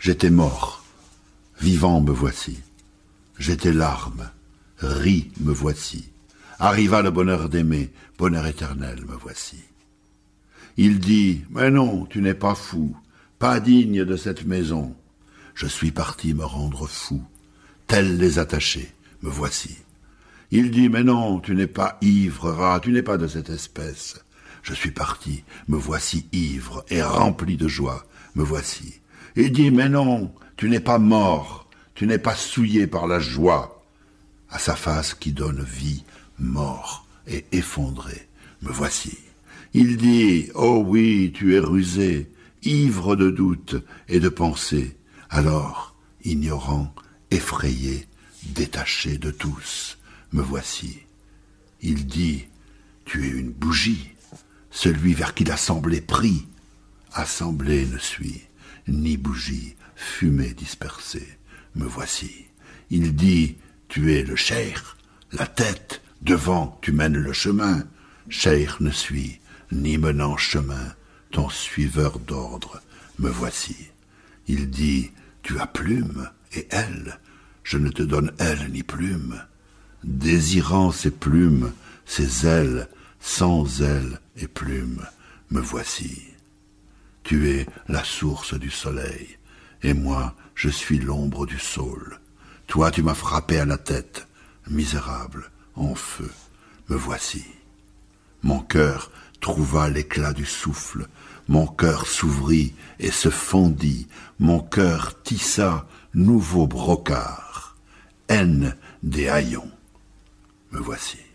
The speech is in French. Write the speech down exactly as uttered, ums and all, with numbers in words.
J'étais mort, vivant me voici. J'étais larme, ris me voici. Arriva le bonheur d'aimer, bonheur éternel me voici. Il dit, mais non, tu n'es pas fou, pas digne de cette maison. Je suis parti me rendre fou, tels les attachés, me voici. Il dit, mais non, tu n'es pas ivre, rat, tu n'es pas de cette espèce. Je suis parti, me voici ivre et rempli de joie, me voici. Il dit, mais non, tu n'es pas mort, tu n'es pas souillé par la joie. À sa face qui donne vie, mort et effondré, me voici. Il dit, oh oui, tu es rusé, ivre de doute et de pensée. Alors, ignorant, effrayé, détaché de tous, me voici. Il dit, tu es une bougie, celui vers qui l'assemblée prie. Assemblée ne suis, ni bougie, fumée dispersée, me voici. Il dit, tu es le cheikh, la tête, devant tu mènes le chemin. Cheikh ne suis, ni menant chemin, ton suiveur d'ordre, me voici. Il dit, tu as plume et aile, je ne te donne aile ni plume. Désirant ces plumes, ces ailes, sans ailes et plumes, me voici. Tu es la source du soleil, et moi je suis l'ombre du saule. Toi tu m'as frappé à la tête, misérable, en feu, me voici. Mon cœur trouva l'éclat du souffle, mon cœur s'ouvrit et se fondit, mon cœur tissa nouveau brocart, haine des haillons, me voici.